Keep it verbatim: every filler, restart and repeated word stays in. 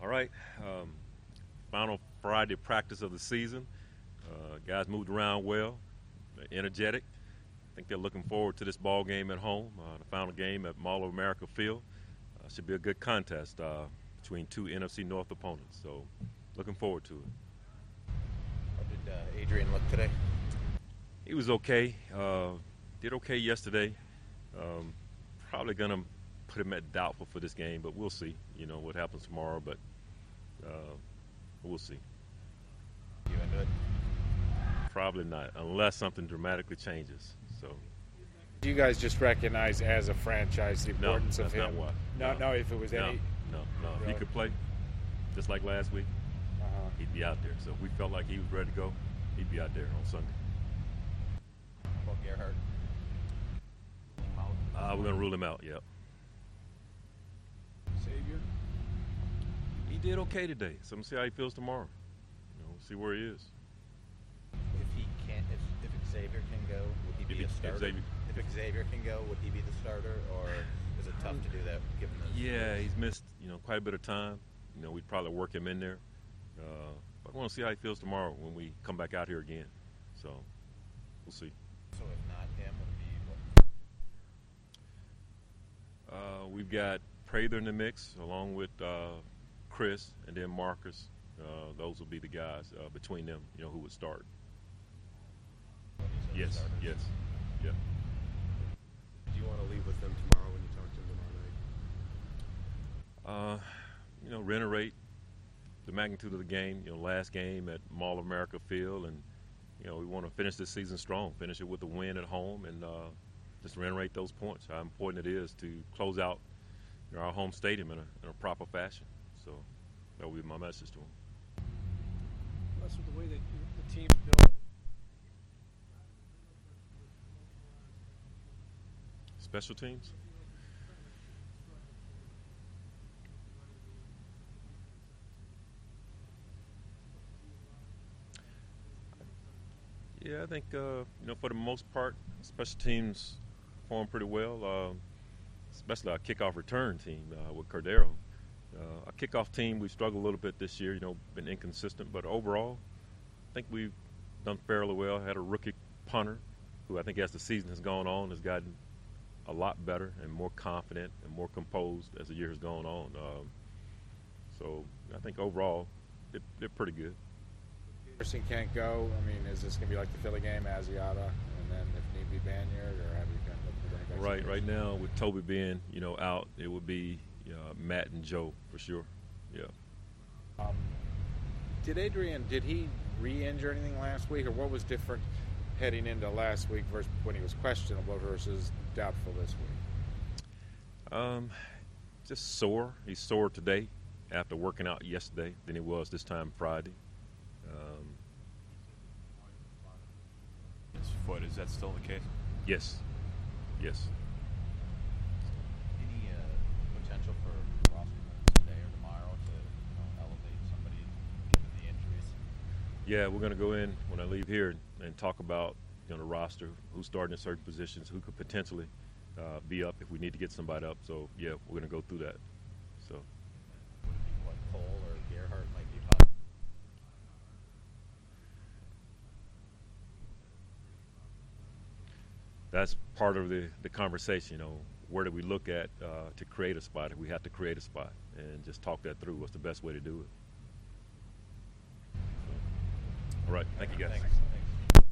All right, um, final Friday practice of the season. Uh, guys moved around well, they're energetic. I think they're looking forward to this ball game at home, uh, the final game at Mall of America Field. Uh, should be a good contest uh, between two N F C North opponents, so looking forward to it. How did uh, Adrian look today? He was okay. Uh, did okay yesterday. Um, probably going to put him at doubtful for this game, but we'll see, you know, what happens tomorrow, but uh, we'll see. You into it? Probably not, unless something dramatically changes. So, Do you guys just recognize as a franchise the no, importance that's of him? not why. No, no, if it was no, any. no, no. If he Really? could play, just like last week, Uh-huh. he'd be out there. So if we felt like he was ready to go, he'd be out there on Sunday. Well, Gerhardt. Uh, we're going to rule him out, yep. Savior. He did okay today, so I'm going to see how he feels tomorrow. You know, see where he is. If he can't, if, if Xavier can go, would he If be he- a if starter? Xavier- If Xavier can go, would he be the starter, or is it tough to do that given the? Yeah, he's missed, you know, quite a bit of time. You know, we'd probably work him in there. Uh, but I want to see how he feels tomorrow when we come back out here again. So we'll see. So if not him, would it be what? Uh, we've got Prather in the mix, along with uh, Chris, and then Marcus. Uh, those will be the guys uh, between them, you know, who would start. what he said, Yes, starters? yes, yeah. Do you want to leave with them tomorrow when you talk to them tomorrow night? Uh, you know, reiterate the magnitude of the game. You know, last game at Mall of America Field, and you know, we want to finish this season strong, finish it with a win at home, and uh, just reiterate those points. How important it is to close out, you know, our home stadium in a, in a proper fashion. So that will be my message to them. Plus, with the way that you- the team's built, Special teams? Yeah, I think uh, you know, for the most part, special teams perform pretty well. Uh, especially our kickoff return team uh, with Cordero. Uh, our kickoff team, we struggled a little bit this year. You know, been inconsistent, but overall, I think we've done fairly well. Had a rookie punter who I think, as the season has gone on, has gotten a lot better and more confident and more composed as the year has gone on. Um, so I think overall, they're, they're pretty good. Person can't go. I mean, is this going to be like the Philly game, Asiata, and then if need be Banyard, or have you got looked at any guys? Right, right now with Toby being, you know, out, it would be uh, Matt and Joe for sure. Yeah. Um, did Adrian? Did he re-injure anything last week, or what was different heading into last week versus when he was questionable versus doubtful this week? Um, just sore. He's sore today after working out yesterday than he was this time Friday. Um, His foot, is that still the case? yes, yes. Any uh, potential for roster moves today or tomorrow to you know, elevate somebody given the injuries? Yeah, we're going to go in when I leave here and talk about, you know, the roster, who's starting in certain positions, who could potentially uh, be up if we need to get somebody up. So, yeah, we're going to go through that. So, Would it be what Cole or Gerhardt might be possible? that's part of the, the conversation, you know, where do we look at uh, to create a spot if we have to create a spot, and just talk that through. What's the best way to do it? So, all right. Thank you, guys. Thanks.